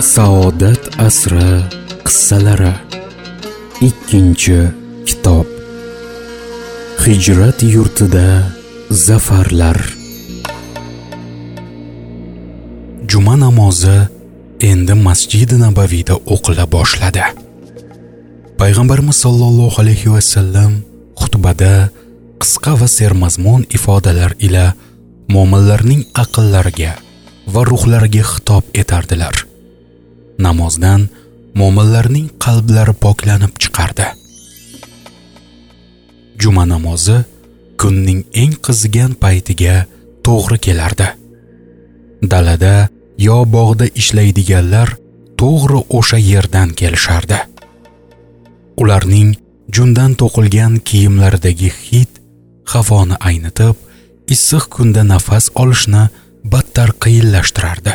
Saodat asri qissalari. Ikkinchi kitob. Hijrat yurtida zafarlar. Juma namozi endi Masjid-i Nabaviyda o'qila boshladi. Payg'ambarimiz sollallohu alayhi va sallam xutbada qisqa va sermazmun ifodalar ila mo'minlarning aqllariga va ruhlariga xitob etardilar. Namozdan mo'minlarning qalblari poklanib chiqardi. Juma namozi kunning eng qizigan paytiga to'g'ri kelardi. Dalada yo bog'da ishlaydiganlar to'g'ri o'sha yerdan kelishardi. Ularning jundan to'qilgan kiyimlaridagi hid havoni aynitib, issiq kunda nafas olishni battar qiyinlashtirardi.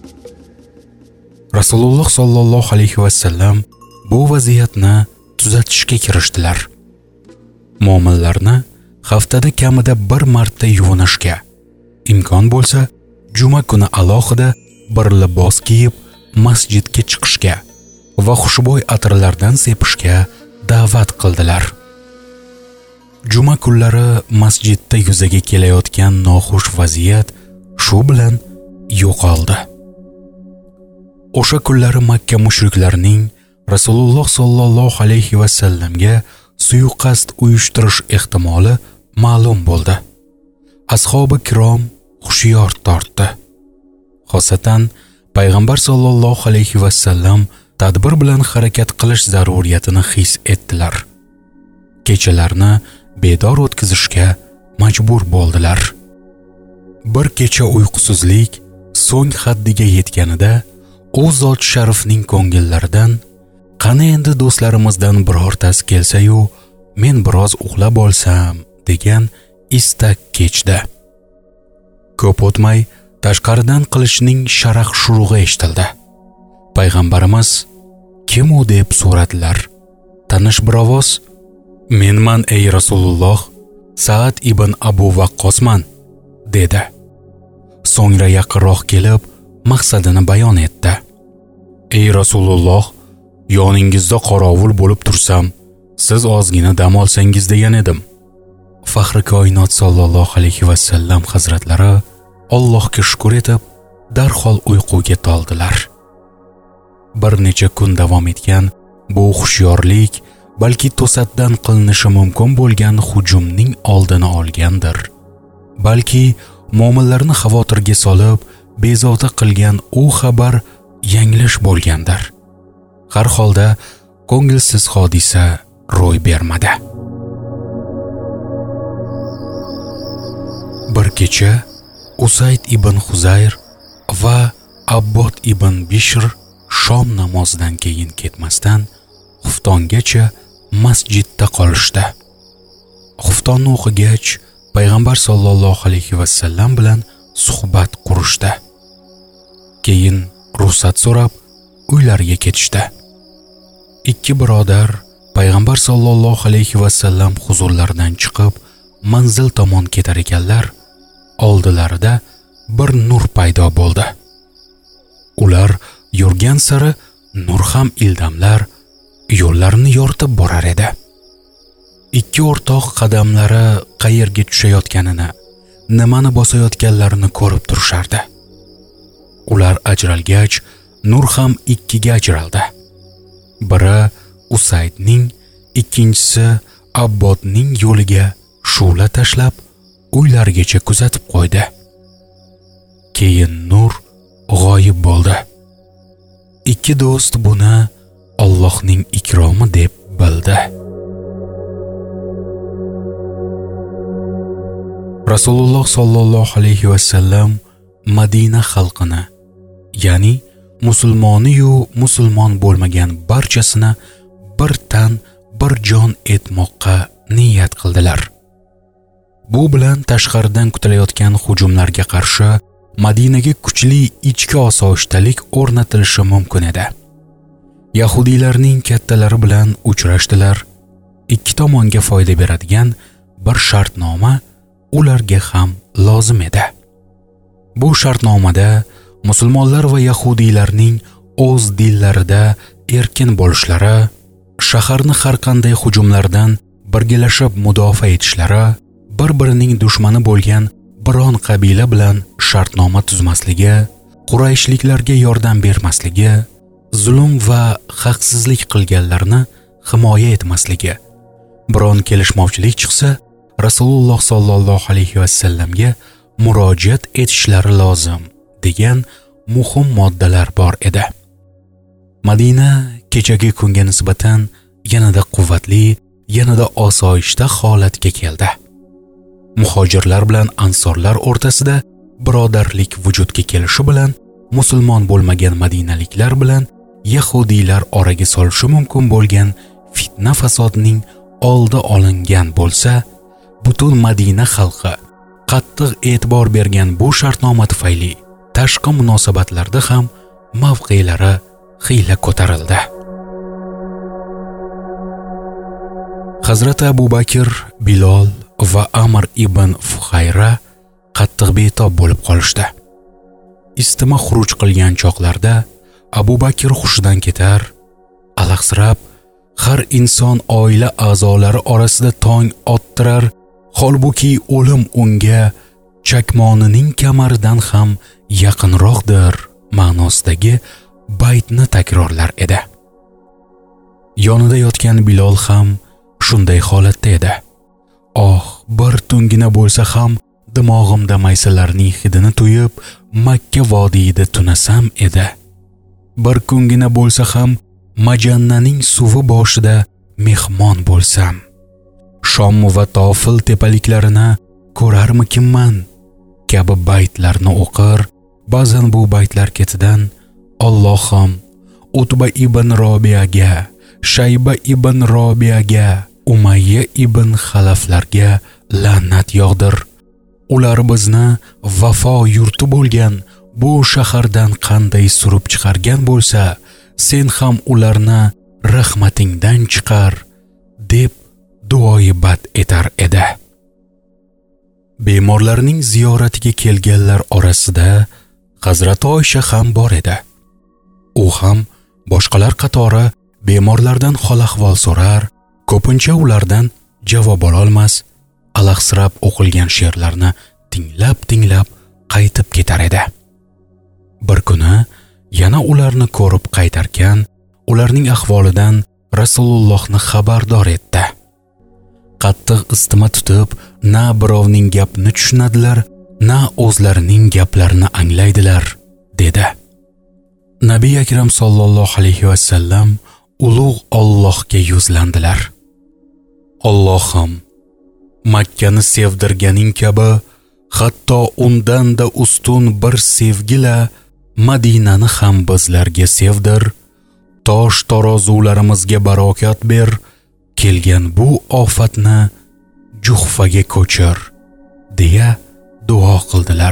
Rasululloh sollallohu alayhi va sallam bu vaziyatni tuzatishga kirishdilar. Mo'minlarni haftada kamida bir marta yuvinishga, imkon bo'lsa juma kuni alohida bir libos kiyib masjidga chiqishga va xushbo'y atirlardan sepishga da'vat qildilar. Juma kunlari masjidda yuzaga kelayotgan noxush vaziyat shu bilan yo'qoldi. O'sha kunlari Makka mushriklarining Rasululloh sollallohu alayhi va sallamga suiqasd uyushtirish ehtimoli ma'lum bo'ldi. Ashobi kirom hushyor tortdi. Xosatan payg'ambar sollallohu alayhi va sallam tadbir bilan harakat qilish zaruriyatini his etdilar. Kechalarni bedor o'tkazishga majbur bo'ldilar. Bir kecha uyqusizlik so'ng haddiga yetganida u zot sharifning ko'ngillaridan qani endi do'stlarimizdan birortasi kelsa-yu men biroz uxlab olsam degan istak kechdi. Ko'p o'tmay tashqaridan qilichning sharaq shurug'i eshitildi. Payg'ambarimiz kim u deb so'radilar. Tanish bir ovoz "Menman ey Rasululloh, Sa'd ibn Abu Waqqosman" dedi. So'ngra yaqinroq kelib maqsadini bayon etdi. "Ey Rasululloh, yoningizda qorovul bo'lib tursam, siz ozgina dam olsangiz degan edim." Faxri koinot sollallohu alayhi va sallam hazratlari Allohga shukr etib, darhol uyquga toldilar. Bir necha kun davom etgan bu xushyorlik balki to'satdan qilinishi mumkin bo'lgan hujumning oldini olgandir. Balki mo'minlarni xavotirga solib, bezovta qilgan u xabar yanglish bo'lgandir. Har holda ko'ngilsiz hodisa ro'y bermadi. Bir kecha Usayd ibn Huzayr va Abbod ibn Bishr shom namozidan keyin ketmasdan xuftongacha masjidda qolishdi. Xuftonni o'qigach, payg'ambar sollallohu alayhi va sallam bilan suhbat qurishdi. Keyin ruxsat so'rab uylariga ketishdi. Ikki birodar payg'ambar sollallohu alayhi va sallam huzurlaridan chiqib manzil tomon ketar ekanlar, oldilarida bir nur paydo bo'ldi. Ular yurgan sari nur ham ildamlar yo'llarini yoritib borar edi. Ikki o'rtoq qadamlari qayerga tushayotganini, nimani bosayotganlarini ko'rib turishardi. Ular ajralgach, nur ham ikkiga ajraldi. Biri Usaydning, ikkinchisi Abbodning yo'liga shu'la tashlab, uylarigacha kuzatib qo'ydi. Keyin nur g'oyib bo'ldi. Ikki do'st buni Allohning ikromi deb bildi. Rasululloh sollallohu alayhi va sallam Madina xalqini, ya'ni musulmoni-yu musulmon bo'lmagan barchasini bir tan, bir jon etmoqqa niyat qildilar. Bu bilan tashqaridan kutilayotgan hujumlarga qarshi Madinaga kuchli ichki osoyishtalik o'rnatilishi mumkin edi. Yahudiylarning kattalari bilan uchrashdilar. Ikki tomonga foyda beradigan bir shartnoma ularga ham lozim edi. Bu shartnomada musulmonlar va yahudiylarning o'z dillarida erkin bo'lishlari, shaharni har qanday hujumlardan birgalashib mudofaa etishlari, bir-birining dushmani bo'lgan biron qabila bilan shartnoma tuzmasligi, Qurayshliklarga yordam bermasligi, zulm va haqsizlik qilganlarni himoya etmasligi, biron kelishmovchilik chiqsa, Rasululloh sollallohu alayhi va sallamga murojaat etishlari lozim degan muhim moddalar bor edi. Madina kechagi kunga nisbatan yanada quvvatli, yanada osoyishta holatga keldi. Muhojirlar bilan ansorlar o'rtasida birodarlik vujudga kelishi bilan musulmon bo'lmagan madinaliklar bilan yahudiylar oraga solishi mumkin bo'lgan fitna fasodning oldi olingan bo'lsa, butun Madina xalqi qattiq e'tibor bergan bu shartnoma tufayli tashqi munosabatlarda ham mavqelari xiyla ko'tarildi. Hazrat Abu Bakr, Bilol va Amr ibn Fuhayra qattiq betob bo'lib qolishdi. Istima xuruj qilgan choqlarda Abu Bakr hushidan ketar, alahsirab har inson oila a'zolari orasida tong ottirar, holbuki o'lim unga chakmonining kamaridan ham yaqinroqdir ma'nosidagi baytni takrorlar edi. Yonida yotgan Bilol ham shunday holatda edi. Bir tungina bo'lsa ham dimog'imda maysalarning hidini tuyib, Makka vodiyida tunasam edi. Bir kungina bo'lsa ham Majannaning suvi boshida mehmon bo'lsam, Shom va Tofil tepaliklarini ko'rarmikinman kabi baytlarni o'qir. Ba'zan bu baytlar ketidan Allohim Utba ibn Robiyaga, Shayba ibn Robiyaga, Umayya ibn Xalaflarga la'nat yog'dir. Ular bizni vafo yurti bo'lgan bu shahardan qanday surib chiqargan bo'lsa, sen ham ularni rahmatingdan chiqar deb duoibat etar edi. Bemorlarning ziyoratiga kelganlar orasida Hazrat Oysha ham bor edi. U ham boshqalar qatori bemorlardan hol-ahvol so'rar, ko'pincha ulardan javob ola olmas, alahsirab o'qilgan she'rlarni tinglab qaytib ketar edi. Bir kuni yana ularni ko'rib qaytarkan, ularning ahvolidan Rasulullohni xabardor etdi. Qattiq istima tutib, na birovning gapini tushunadilar, na o'zlarining gaplarini anglaydilar, dedi. Nabiy akram sollallohu alayhi va sallam ulug' Allohga yuzlandilar. Allohim, Makkani sevdirganing kabi, hatto undan-da ustun bir sevgila Madinani ham bizlarga sevdir. Tosh tarozularimizga barokat ber. Kelgan bu ofatni Juhfaga ko'chir, deya duo qildilar.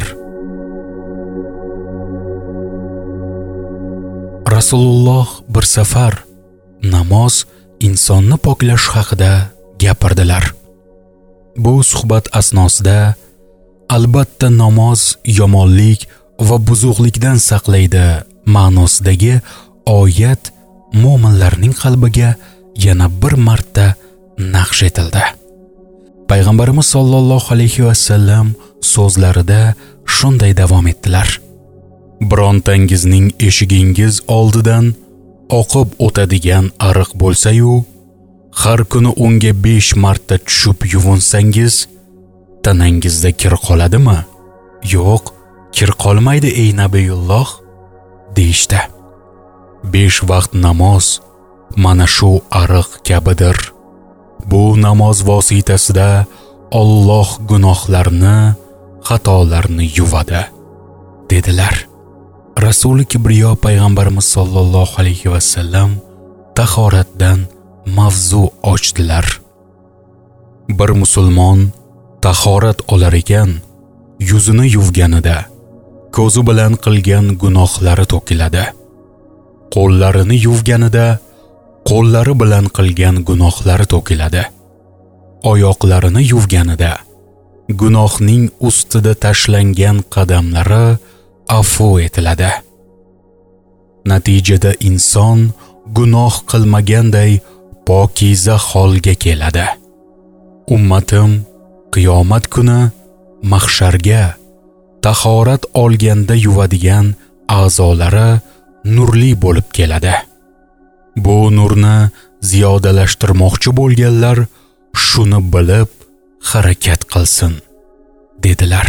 Rasululloh bir safar namoz insonni poklash haqida gapirdilar. Bu suhbat asnosida albatta namoz yomonlik va buzuqlikdan saqlaydi ma'nosidagi oyat mo'minlarning qalbiga yana bir marta naqsh etildi. Payg'ambarimiz sollallohu alayhi va sallam so'zlarida shunday davom etdilar. Birontangizning eshigingiz oldidan oqib o'tadigan ariq bo'lsa-yu, har kuni unga 5 marta tushib yuvinsangiz, tanangizda kir qoladimi? Yo'q, kir qolmaydi ey Nabiyulloh, deyishdi. 5 vaqt namoz mana shu ariq kabidir. Bu namoz vositasida Alloh gunohlarni, xatolarni yuvadi, dedilar. Rasuli Kibriyo payg'ambarimiz sollallohu alayhi va sallam tahoratdan mavzu ochdilar. Bir musulmon tahorat olar ekan, yuzini yuvganida ko'zi bilan qilgan gunohlari to'kiladi. Qo'llarini yuvganida qo'llari bilan qilgan gunohlari to'kiladi. Oyoqlarini yuvganida gunohning ustida tashlangan qadamlari afv etiladi. Natijada inson gunoh qilmaganday pokiza holga keladi. Ummatim qiyomat kuni mahsharga tahorat olganda yuvadigan a'zolari nurli bo'lib keladi. Bu nurni ziyodalashtirmoqchi bo'lganlar shuni bilib harakat qilsin, dedilar.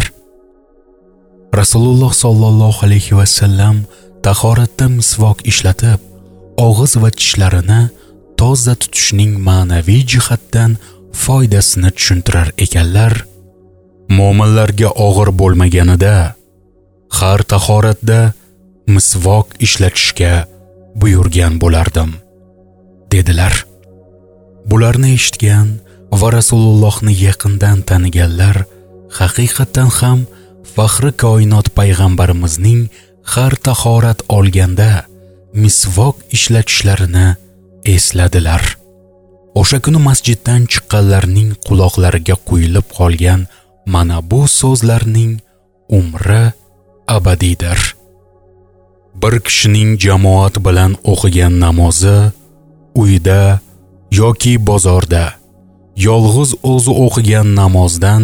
Rasululloh sollallohu alayhi va sallam tahoratda misvok ishlatib, og'iz va tishlarini toza tutishning ma'naviy jihatdan foydasini tushuntirar ekanlar. Mo'minlarga og'ir bo'lmaganida har tahoratda misvok ishlatishga buyurgan bo'lardim, dedilar. Bularni eshitgan va Rasulullohni yaqindan taniganlar haqiqatan ham faxri koinot payg'ambarimizning har tahorat olganda misvok ishlatishlarini esladilar. O'sha kuni masjiddan chiqqanlarning quloqlariga quyilib qolgan mana bu so'zlarning umri abadiydir. Bir kishining jamoat bilan o'qigan namozi uyda yoki bozorda yolg'iz o'zi o'qigan namozdan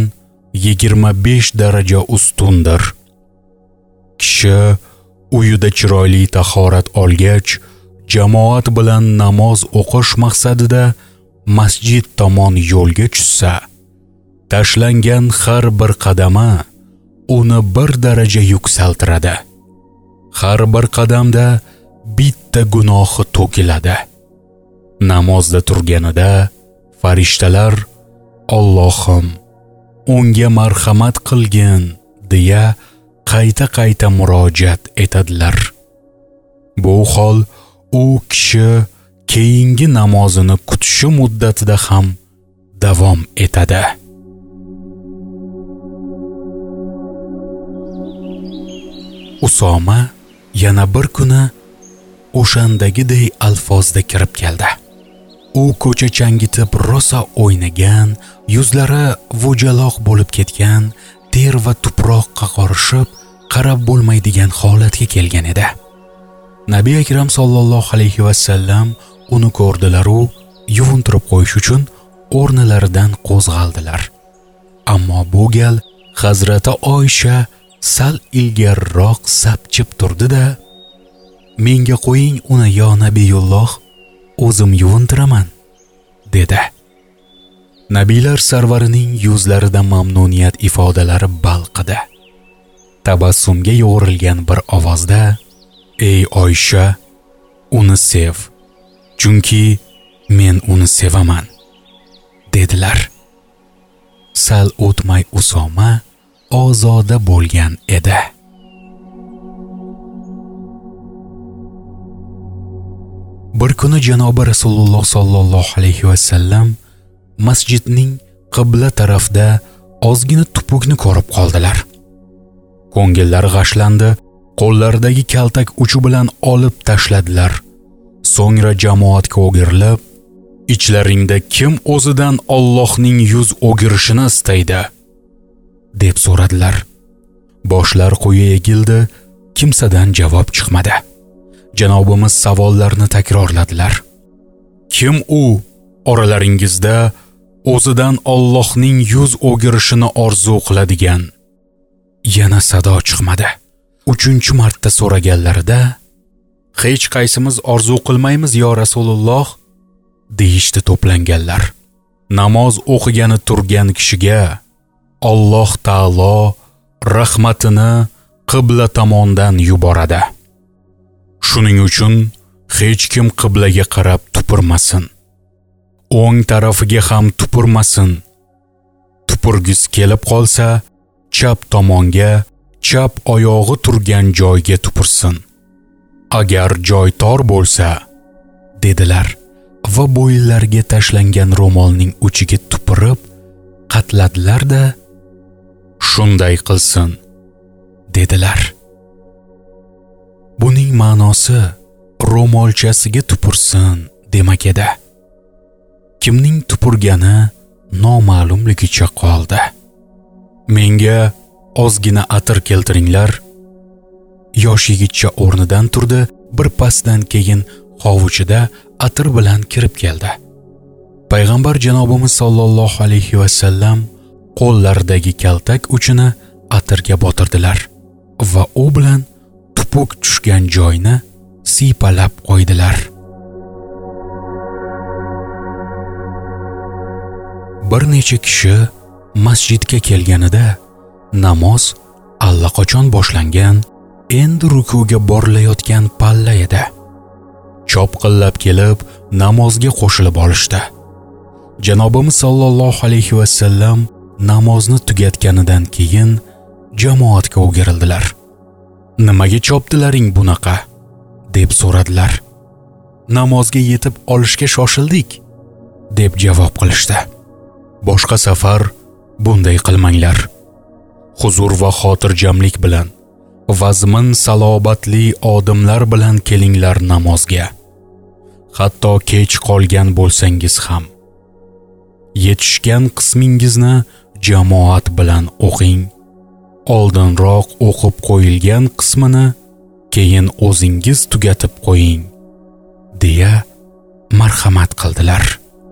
25 daraja ustundir. Kishi uyida chiroyli tahorat olgach, jamoat bilan namoz o'qish maqsadida masjid tomon yo'lga tushsa, tashlangan har bir qadami uni bir daraja yuksaltiradi. Har bir qadamda bitta gunohi to'kiladi. Namozda turganida farishtalar Allohim unga marhamat qilgin deya qayta murojaat etadilar. Bu hol u kishi keyingi namozini kutishi muddatida ham davom etadi. Usoma yana bir kuni o'shandagiday alfozda kirib keldi. U ko'cha changitib rosa o'ynagan, yuzlari vujaloq bo'lib ketgan, ter va tuproqqa qorishib, qarab bo'lmaydigan holatga kelgan edi. Nabiy akram sollallohu alayhi va sallam uni ko'rdilar u yuvintirib qo'yish uchun o'rnlaridan qo'zg'aldilar. Ammo bu gal Hazrati Oysha sal ilgariroq sapchib turdi-da, "Menga qo'ying uni yo Nabiyulloh, o'zim yuvintiraman", dedi. Nabiylar sarvarining yuzlarida mamnuniyat ifodalari balqidi. Tabassumga yo'g'rilgan bir ovozda, "Ey Oysha, uni sev, chunki men uni sevaman", dedilar. Sal o'tmay Usoma ozoda bo'lgan edi. Bir kuni janobi Rasululloh sollallohu alayhi va sallam masjidning qibla tarafida ozgina tupukni ko'rib qoldilar. Ko'ngillari g'ashlandi, qo'llaridagi kaltak uchi bilan olib tashladilar. So'ngra jamoatga o'girilib, "Ichlaringda kim o'zidan Allohning yuz o'girishini istaydi?" deb so'radilar. Boshlar quyi egildi, kimsadan javob chiqmadi. Janobimiz savollarni takrorladilar. "Kim u oralaringizda o'zidan Allohning yuz o'girishini orzu qiladigan?" Yana sado chiqmadi. 3-marta so'raganlarida, "Hech qaysimiz orzu qilmaymiz yo Rasululloh", deyishdi to'planganlar. Namoz o'qigani turgan kishiga Alloh taolo rahmatini qibla tomondan yuboradi. Shuning uchun hech kim qiblaga qarab tupurmasin. O'ng tarafiga ham tupurmasin. Tupurgis kelib qolsa, chap tomonga, chap oyog'i turgan joyga tupursin. Agar joy tor bo'lsa, dedilar va bo'yinlariga tashlangan ro'molning uchiga tupurib qatladilar-da, "Shunday qilsin", dedilar. Buning ma'nosi ro'molchasiga tupursin demak edi. Kimning tupurgani noma'lumligicha qoldi. "Menga ozgina atir keltiringlar." Yosh yigitcha o'rnidan turdi, bir pasdan keyin hovuchida atir bilan kirib keldi. Payg'ambar janobimiz sollallohu alayhi va sallam qo'llaridagi kaltak uchini atirga botirdilar va u bilan tupuk tushgan joyni siypalab qo'ydilar. Bir necha kishi masjidga kelganida namoz allaqachon boshlangan, endi rukuga borilayotgan palla edi. Chopqillab kelib namozga qo'shilib olishdi. Janobimiz sollallohu alayhi va sallam namozni tugatganidan keyin jamoatga o'girildilar. "Nimaga chopdilaring bunaqa?" deb so'radilar. "Namozga yetib olishga shoshildik" deb javob qilishdi. "Boshqa safar bunday qilmanglar. Huzur va xotirjamlik bilan, vazmin salobatli odamlar bilan kelinglar namozga. Hatto kech qolgan bo'lsangiz ham. Yetishgan qismingizni jamoat bilan o'qing. Oldinroq o'qib qo'yilgan qismini keyin o'zingiz tugatib qo'ying" deya marhamat qildilar.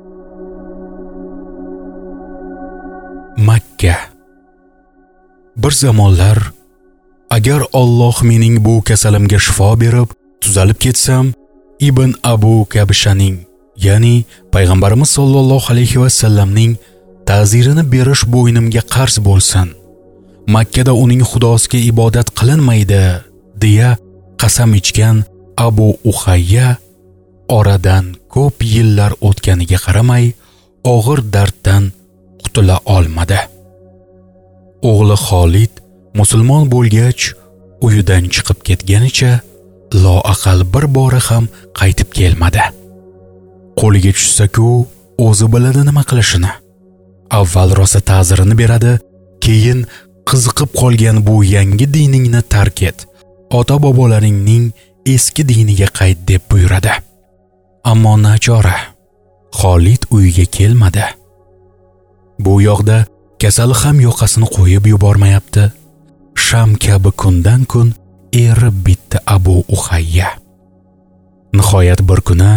Makka. Bir zamonlar agar Alloh mening bu kasalimga shifo berib tuzalib ketsam, Ibn Abu Kabishaning, ya'ni payg'ambarimiz sollallohu alayhi va sallamning ta'zirini berish bo'ynimga qarz bo'lsin. Makkada uning xudosiga ibodat qilinmaydi deya qasam ichgan Abu Uhayya oradan ko'p yillar o'tganiga qaramay og'ir darddan qutula olmadi. O'g'li Xolid musulmon bo'lgach, uyidan chiqib ketganicha loaqal bir bora ham qaytib kelmadi. Qo'liga tushsa-ku, o'zi biladi nima qilishini. Avval rosa ta'zirini beradi, keyin qiziqib qolgan bu yangi diningni tark et, ota-bobolaringning eski diniga qayt deb buyuradi. Ammo nachora, Xolid uyiga kelmadi. Bu yoqda kasali ham yoqasini qo'yib yubormayapti. Sham kabi kundan kun erib bitdi Abu Uhayya. Nihoyat bir kuni,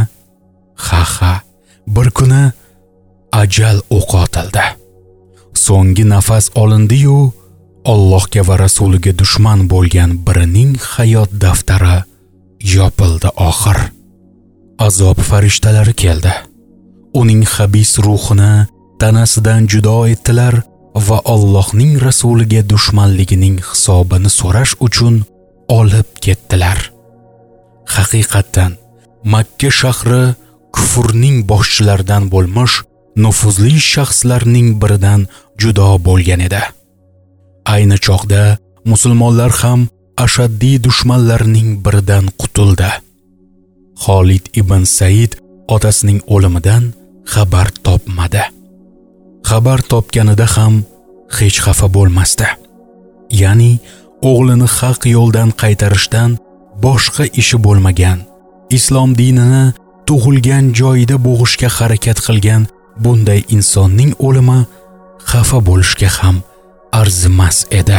bir kuni ajal o'qotildi. So'nggi nafas olindi-yu, Allohga va rasuliga dushman bo'lgan birining hayot daftari yopildi oxir. Azob farishtalari keldi. Uning xabis ruhini tanasidan judo etdilar va Allohning rasuliga dushmanligining hisobini so'rash uchun olib ketdilar. Haqiqatan Makka shahri kufrning boshchilaridan bo'lmish nufuzli shaxslarning biridan judo bo'lgan edi. Ayni chog'da musulmonlar ham ashaddiy dushmanlarning biridan qutuldi. Xolid ibn Said otasining o'limidan xabar topmadi. Xabar topganida ham hech xafa bo'lmasdi. Ya'ni o'g'lini haq yo'ldan qaytarishdan boshqa ishi bo'lmagan, islom dinini tug'ilgan joyida bo'g'ishga harakat qilgan bunday insonning o'limi xafa bo'lishga ham arzimas edi.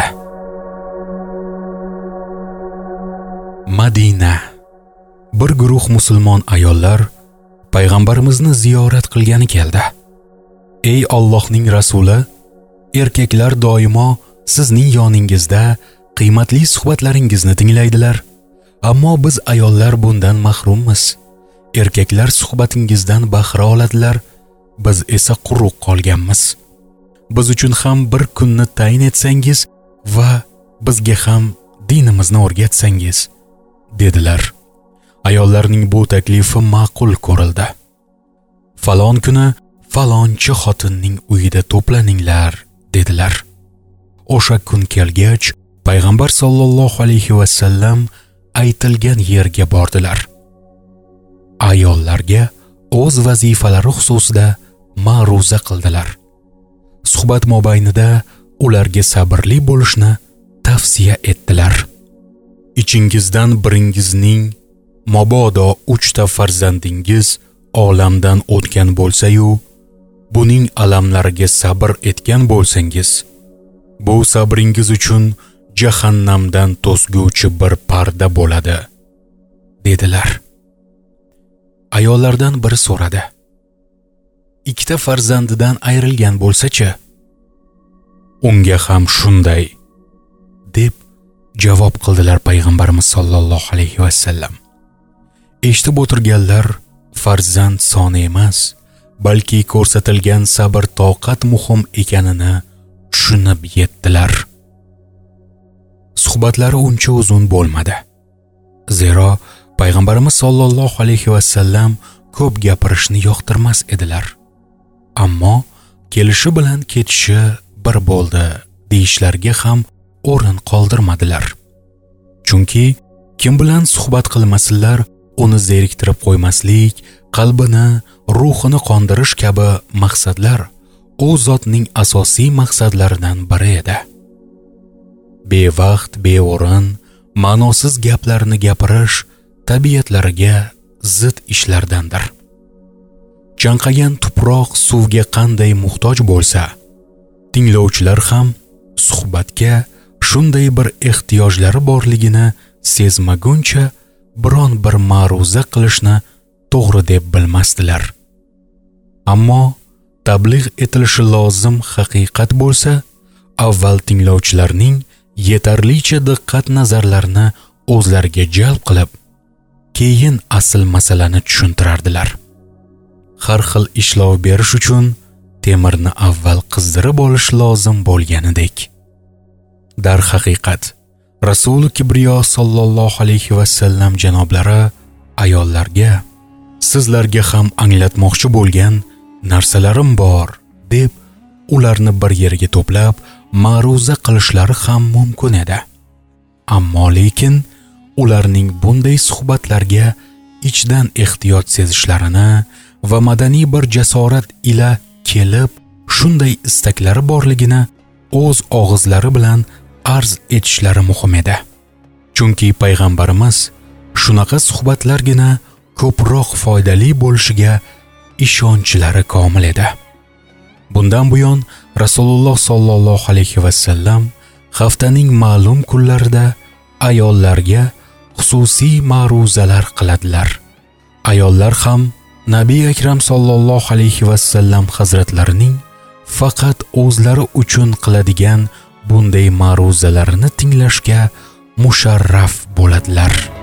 Madina. Bir guruh musulmon ayollar payg'ambarimizni ziyorat qilgani keldi. Ey Allohning rasuli, erkaklar doimo sizning yoningizda qiymatli suhbatlaringizni tinglaydilar, ammo biz ayollar bundan mahrummiz. Erkaklar suhbatingizdan bahra oladilar, biz esa quruq qolganmiz. Biz uchun ham bir kunni tayin etsangiz va bizga ham dinimizni o'rgatsangiz, dedilar. Ayollarning bu taklifi ma'qul ko'rildi. Falon kuni falonchi xotinning uyida to'planinglar, dedilar. O'sha kun kelgach, payg'ambar sollallohu alayhi va sallam aytilgan yerga bordilar. Ayollarga o'z vazifalari xususida ma'ruza qildilar. Suhbat mobaynida ularga sabrli bo'lishni tavsiya etdilar. Ichingizdan biringizning mabodo 3 ta farzandingiz olamdan o'tgan bo'lsa-yu, buning alamlariga sabr etgan bo'lsangiz, bu sabringiz uchun jahannamdan to'sguvchi bir parda bo'ladi, dedilar. Ayollardan biri so'radi: ikkita farzandidan ayrilgan bo'lsa-chi? Unga ham shunday, deb javob qildilar payg'ambarimiz sollallohu alayhi vasallam. Eshitib o'tirganlar farzand soni emas, balki ko'rsatilgan sabr toqat muhim ekanini tushunib yetdilar. Suhbatlari uncha uzun bo'lmadi. Zero payg'ambarimiz sollallohu alayhi vasallam ko'p gapirishni yoqtirmas edilar. Ammo kelishi bilan ketishi bir bo'ldi deyishlarga ham o'rin qoldirmadilar. Chunki kim bilan suhbat qilmasinlar, uni zeriktirib qo'ymaslik, qalbini, ruhini qondirish kabi maqsadlar u zotning asosiy maqsadlaridan biri edi. Bevaqt, beo'rin, ma'nosiz gaplarni gapirish tabiatlariga zid ishlardandir. Chanqagan tuproq suvga qanday muhtoj bo'lsa, tinglovchilar ham suhbatga shunday bir ehtiyojlari borligini sezmaguncha biron bir ma'ruza qilishni to'g'ri deb bilmasdilar. Ammo tabligh etilishi lozim haqiqat bo'lsa, avval tinglovchilarning yetarlicha diqqat nazarlarini o'zlariga jalb qilib, keyin asl masalani tushuntirardilar. Har xil ishlov berish uchun temirni avval qizdirib olish lozim bo'lganidek. Dar haqiqat, Rasuli Kibriyo sollallohu alayhi vasallam janoblari ayollarga sizlarga ham anglatmoqchi bo'lgan narsalarim bor deb ularni bir yerga to'plab ma'ruza qilishlari ham mumkin edi. Ammo lekin ularning bunday suhbatlarga ichdan ehtiyoj sezishlarini va madaniy bir jasorat ila kelib shunday istaklari borligini o'z og'izlari bilan arz etishlari muhim edi. Chunki payg'ambarimiz shunaqa suhbatlargina ko'proq foydali bo'lishiga ishonchlari komil edi. Bundan buyon Rasululloh sollallohu alayhi vasallam haftaning ma'lum kunlarida ayollarga xususiy ma'ruzalar qiladilar. Ayollar ham Nabiy Akram sollallohu alayhi vasallam hazratlarining faqat o'zlari uchun qiladigan bunday ma'ruzalarini tinglashga musharraf bo'ladilar.